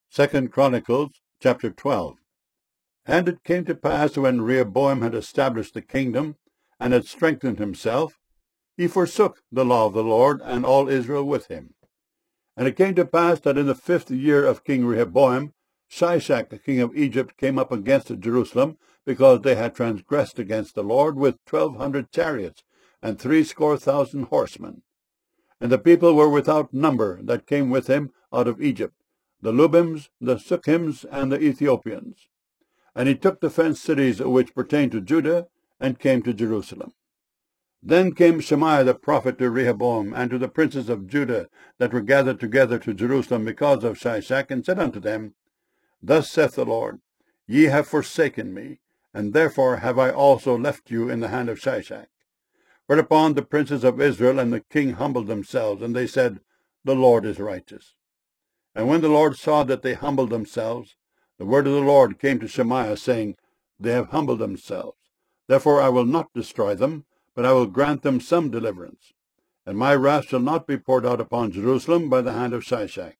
2 Chronicles chapter 12. And it came to pass, when Rehoboam had established the kingdom, and had strengthened himself, he forsook the law of the Lord, and all Israel with him. And it came to pass that in the 5th year of King Rehoboam, Shishak the king of Egypt came up against Jerusalem, because they had transgressed against the Lord, with 1,200 chariots, and 70,000 horsemen. And the people were without number that came with him out of Egypt, the Lubims, the Sukkims, and the Ethiopians. And he took the fenced cities which pertained to Judah, and came to Jerusalem. Then came Shemaiah the prophet to Rehoboam, and to the princes of Judah that were gathered together to Jerusalem because of Shishak, and said unto them, Thus saith the Lord, Ye have forsaken me, and therefore have I also left you in the hand of Shishak. Whereupon the princes of Israel and the king humbled themselves, and they said, The Lord is righteous. And when the Lord saw that they humbled themselves, the word of the Lord came to Shemaiah, saying, They have humbled themselves. Therefore I will not destroy them, but I will grant them some deliverance. And my wrath shall not be poured out upon Jerusalem by the hand of Shishak.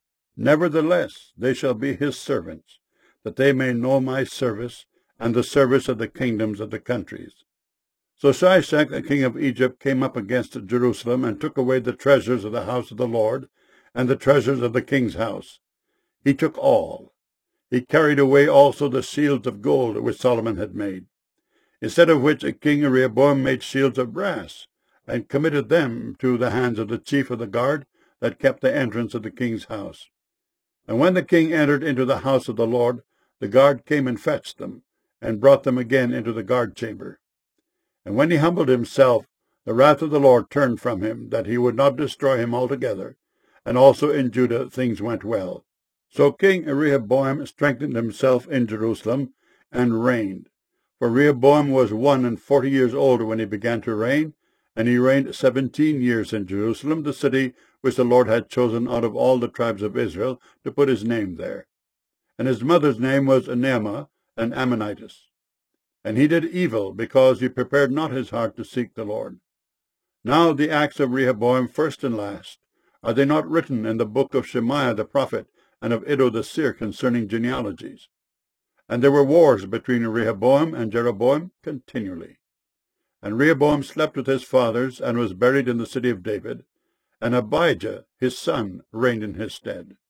Nevertheless they shall be his servants, that they may know my service, and the service of the kingdoms of the countries. So Shishak the king of Egypt came up against Jerusalem, and took away the treasures of the house of the Lord, and the treasures of the king's house. He took all. He carried away also the shields of gold which Solomon had made. Instead of which King Rehoboam made shields of brass, and committed them to the hands of the chief of the guard that kept the entrance of the king's house. And when the king entered into the house of the Lord, the guard came and fetched them, and brought them again into the guard chamber. And when he humbled himself, the wrath of the Lord turned from him, that he would not destroy him altogether. And also in Judah things went well. So King Rehoboam strengthened himself in Jerusalem, and reigned. For Rehoboam was 41 years old when he began to reign, and he reigned 17 years in Jerusalem, the city which the Lord had chosen out of all the tribes of Israel to put his name there. And his mother's name was Naamah, an Ammonitess. And he did evil, because he prepared not his heart to seek the Lord. Now the acts of Rehoboam, first and last, are they not written in the book of Shemaiah the prophet, and of Iddo the seer concerning genealogies? And there were wars between Rehoboam and Jeroboam continually. And Rehoboam slept with his fathers, and was buried in the city of David, and Abijah his son reigned in his stead.